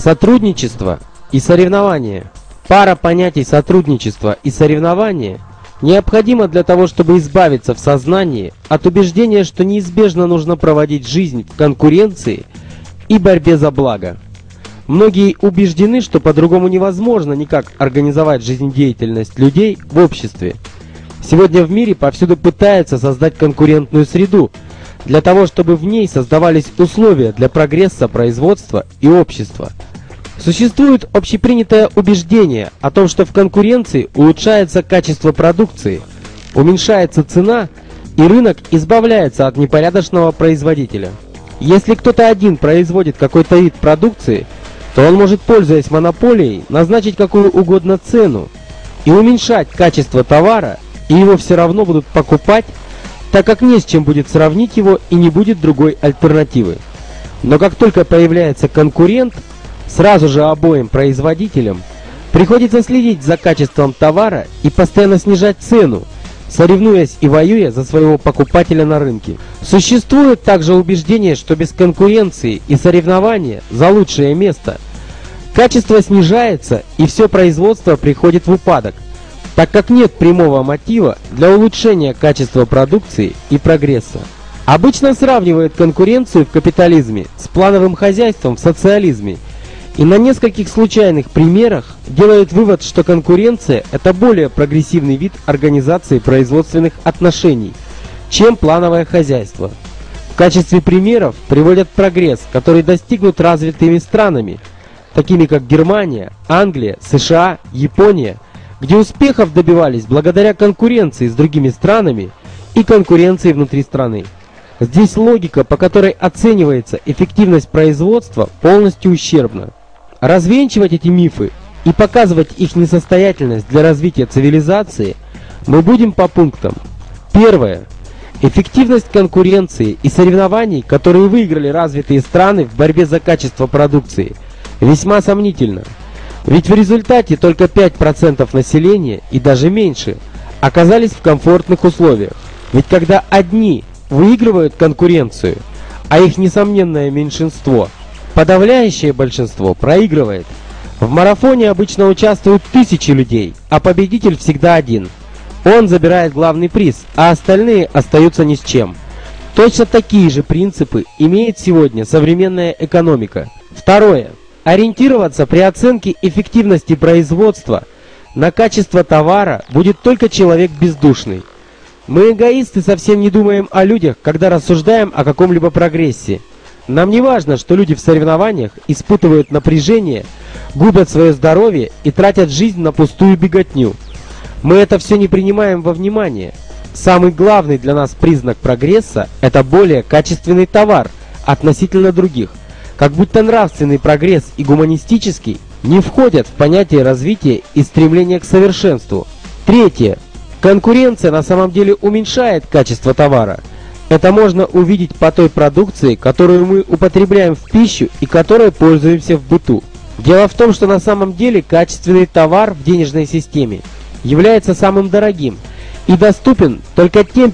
Сотрудничество и соревнование. Пара понятий сотрудничества и соревнования необходима для того, чтобы избавиться в сознании от убеждения, что неизбежно нужно проводить жизнь в конкуренции и борьбе за благо. Многие убеждены, что по-другому невозможно никак организовать жизнедеятельность людей в обществе. Сегодня в мире повсюду пытаются создать конкурентную среду, для того, чтобы в ней создавались условия для прогресса производства и общества. Существует общепринятое убеждение о том, что в конкуренции улучшается качество продукции, уменьшается цена и рынок избавляется от непорядочного производителя. Если кто-то один производит какой-то вид продукции, то он может, пользуясь монополией, назначить какую угодно цену и уменьшать качество товара, и его все равно будут покупать, так как не с чем будет сравнить его и не будет другой альтернативы. Но как только появляется конкурент, сразу же обоим производителям приходится следить за качеством товара и постоянно снижать цену, соревнуясь и воюя за своего покупателя на рынке. Существует также убеждение, что без конкуренции и соревнования за лучшее место качество снижается и все производство приходит в упадок, так как нет прямого мотива для улучшения качества продукции и прогресса. Обычно сравнивают конкуренцию в капитализме с плановым хозяйством в социализме, и на нескольких случайных примерах делают вывод, что конкуренция – это более прогрессивный вид организации производственных отношений, чем плановое хозяйство. В качестве примеров приводят прогресс, который достигнут развитыми странами, такими как Германия, Англия, США, Япония, где успехов добивались благодаря конкуренции с другими странами и конкуренции внутри страны. Здесь логика, по которой оценивается эффективность производства, полностью ущербна. Развенчивать эти мифы и показывать их несостоятельность для развития цивилизации мы будем по пунктам. Первое. Эффективность конкуренции и соревнований, которые выиграли развитые страны в борьбе за качество продукции, весьма сомнительна. Ведь в результате только 5% населения и даже меньше оказались в комфортных условиях. Ведь когда одни выигрывают конкуренцию, а их несомненное меньшинство, подавляющее большинство проигрывает. В марафоне обычно участвуют тысячи людей, а победитель всегда один. Он забирает главный приз, а остальные остаются ни с чем. Точно такие же принципы имеет сегодня современная экономика. Второе. Ориентироваться при оценке эффективности производства на качество товара будет только человек бездушный. Мы, эгоисты, совсем не думаем о людях, когда рассуждаем о каком-либо прогрессе. Нам не важно, что люди в соревнованиях испытывают напряжение, губят свое здоровье и тратят жизнь на пустую беготню. Мы это все не принимаем во внимание. Самый главный для нас признак прогресса – это более качественный товар относительно других. Как будто нравственный прогресс и гуманистический не входят в понятие развития и стремления к совершенству. Третье. Конкуренция на самом деле уменьшает качество товара. Это можно увидеть по той продукции, которую мы употребляем в пищу и которой пользуемся в быту. Дело в том, что на самом деле качественный товар в денежной системе является самым дорогим и доступен только тем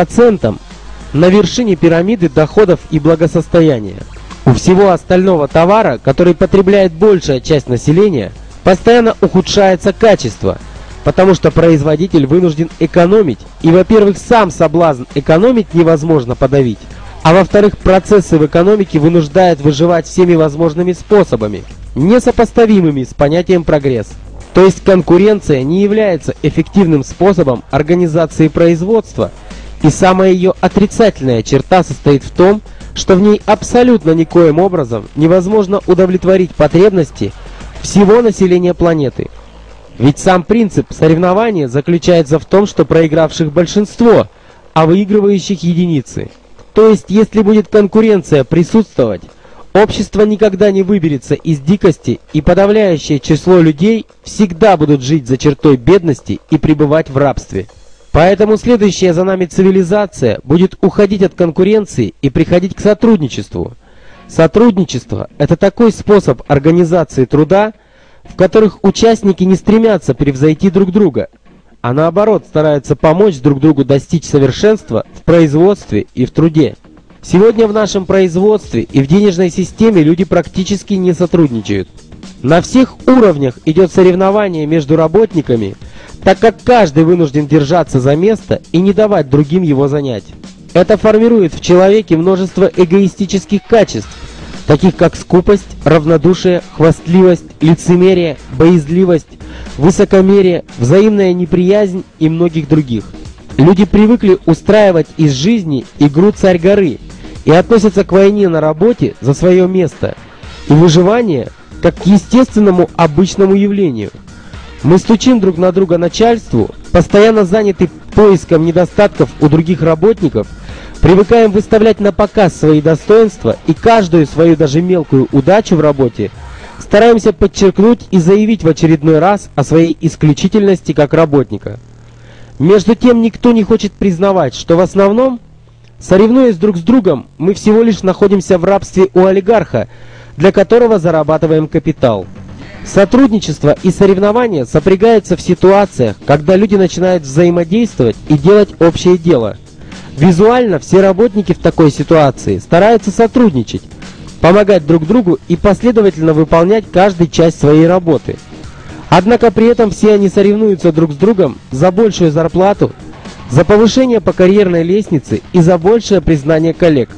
5% на вершине пирамиды доходов и благосостояния. У всего остального товара, который потребляет большая часть населения, постоянно ухудшается качество, потому что производитель вынужден экономить, и, во-первых, сам соблазн экономить невозможно подавить, а во-вторых, процессы в экономике вынуждают выживать всеми возможными способами, несопоставимыми с понятием прогресс. То есть конкуренция не является эффективным способом организации производства, и самая ее отрицательная черта состоит в том, что в ней абсолютно никоим образом невозможно удовлетворить потребности всего населения планеты. Ведь сам принцип соревнования заключается в том, что проигравших большинство, а выигрывающих единицы. То есть, если будет конкуренция присутствовать, общество никогда не выберется из дикости, и подавляющее число людей всегда будут жить за чертой бедности и пребывать в рабстве. Поэтому следующая за нами цивилизация будет уходить от конкуренции и приходить к сотрудничеству. Сотрудничество – это такой способ организации труда, в которых участники не стремятся превзойти друг друга, а наоборот стараются помочь друг другу достичь совершенства в производстве и в труде. Сегодня в нашем производстве и в денежной системе люди практически не сотрудничают. На всех уровнях идет соревнование между работниками, так как каждый вынужден держаться за место и не давать другим его занять. Это формирует в человеке множество эгоистических качеств, таких как скупость, равнодушие, хвастливость, лицемерие, боязливость, высокомерие, взаимная неприязнь и многих других. Люди привыкли устраивать из жизни игру «Царь горы» и относятся к войне на работе за свое место и выживание как к естественному обычному явлению. Мы стучим друг на друга начальству, постоянно заняты поиском недостатков у других работников, привыкаем выставлять на показ свои достоинства и каждую свою даже мелкую удачу в работе стараемся подчеркнуть и заявить в очередной раз о своей исключительности как работника. Между тем никто не хочет признавать, что в основном, соревнуясь друг с другом, мы всего лишь находимся в рабстве у олигарха, для которого зарабатываем капитал. Сотрудничество и соревнования сопрягаются в ситуациях, когда люди начинают взаимодействовать и делать общее дело. Визуально все работники в такой ситуации стараются сотрудничать, помогать друг другу и последовательно выполнять каждую часть своей работы. Однако при этом все они соревнуются друг с другом за большую зарплату, за повышение по карьерной лестнице и за большее признание коллег.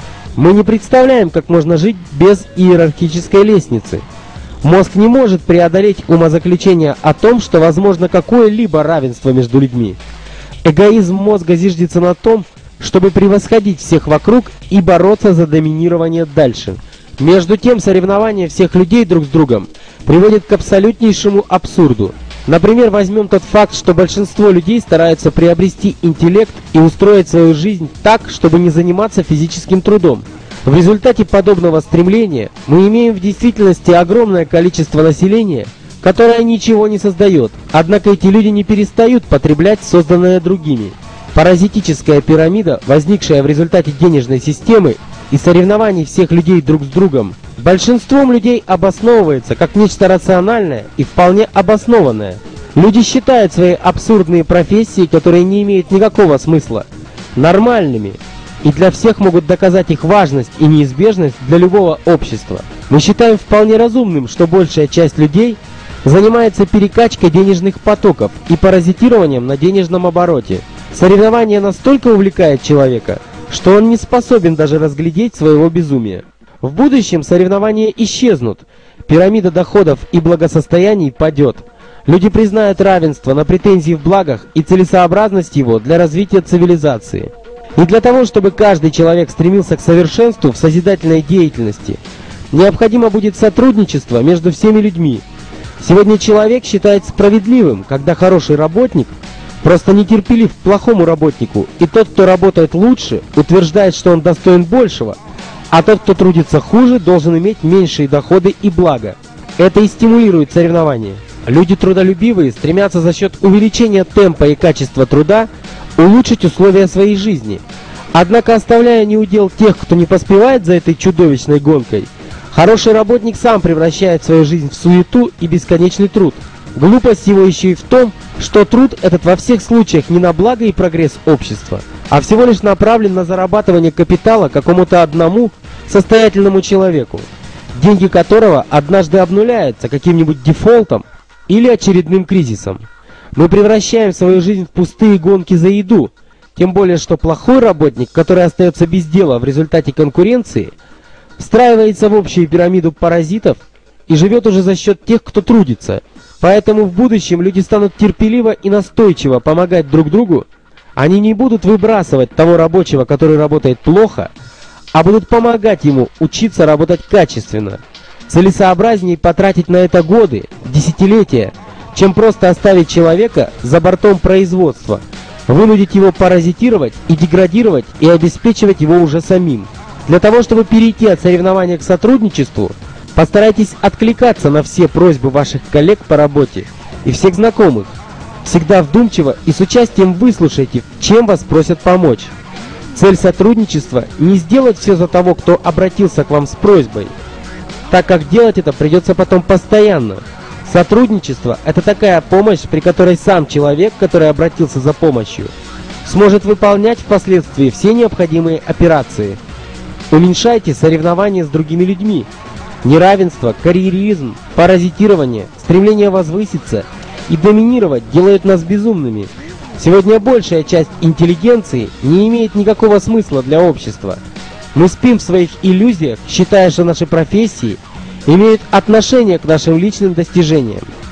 Мы не представляем, как можно жить без иерархической лестницы. Мозг не может преодолеть умозаключение о том, что возможно какое-либо равенство между людьми. Эгоизм мозга зиждется на том, чтобы превосходить всех вокруг и бороться за доминирование дальше. Между тем, соревнования всех людей друг с другом приводит к абсолютнейшему абсурду. Например, возьмем тот факт, что большинство людей стараются приобрести интеллект и устроить свою жизнь так, чтобы не заниматься физическим трудом. В результате подобного стремления мы имеем в действительности огромное количество населения, которое ничего не создает, однако эти люди не перестают потреблять созданное другими. Паразитическая пирамида, возникшая в результате денежной системы и соревнований всех людей друг с другом, большинством людей обосновывается как нечто рациональное и вполне обоснованное. Люди считают свои абсурдные профессии, которые не имеют никакого смысла, нормальными, и для всех могут доказать их важность и неизбежность для любого общества. Мы считаем вполне разумным, что большая часть людей занимается перекачкой денежных потоков и паразитированием на денежном обороте. Соревнование настолько увлекает человека, что он не способен даже разглядеть своего безумия. В будущем соревнования исчезнут, пирамида доходов и благосостояний падет. Люди признают равенство на претензии в благах и целесообразность его для развития цивилизации. И для того, чтобы каждый человек стремился к совершенству в созидательной деятельности, необходимо будет сотрудничество между всеми людьми. Сегодня человек считает справедливым, когда хороший работник просто нетерпелив к плохому работнику, и тот, кто работает лучше, утверждает, что он достоин большего, а тот, кто трудится хуже, должен иметь меньшие доходы и блага. Это и стимулирует соревнования. Люди трудолюбивые стремятся за счет увеличения темпа и качества труда улучшить условия своей жизни. Однако, оставляя неудел тех, кто не поспевает за этой чудовищной гонкой, хороший работник сам превращает свою жизнь в суету и бесконечный труд. Глупость его еще и в том, что труд этот во всех случаях не на благо и прогресс общества, а всего лишь направлен на зарабатывание капитала какому-то одному состоятельному человеку, деньги которого однажды обнуляются каким-нибудь дефолтом или очередным кризисом. Мы превращаем свою жизнь в пустые гонки за еду, тем более что плохой работник, который остается без дела в результате конкуренции, встраивается в общую пирамиду паразитов и живет уже за счет тех, кто трудится. Поэтому в будущем люди станут терпеливо и настойчиво помогать друг другу. Они не будут выбрасывать того рабочего, который работает плохо, а будут помогать ему учиться работать качественно. Целесообразнее потратить на это годы, десятилетия, чем просто оставить человека за бортом производства, вынудить его паразитировать и деградировать и обеспечивать его уже самим. Для того, чтобы перейти от соревнования к сотрудничеству, постарайтесь откликаться на все просьбы ваших коллег по работе и всех знакомых. Всегда вдумчиво и с участием выслушайте, чем вас просят помочь. Цель сотрудничества – не сделать все за того, кто обратился к вам с просьбой, так как делать это придется потом постоянно. Сотрудничество – это такая помощь, при которой сам человек, который обратился за помощью, сможет выполнять впоследствии все необходимые операции. Уменьшайте соревнования с другими людьми. Неравенство, карьеризм, паразитирование, стремление возвыситься и доминировать делают нас безумными. Сегодня большая часть интеллигенции не имеет никакого смысла для общества. Мы спим в своих иллюзиях, считая, что наши профессии имеют отношение к нашим личным достижениям.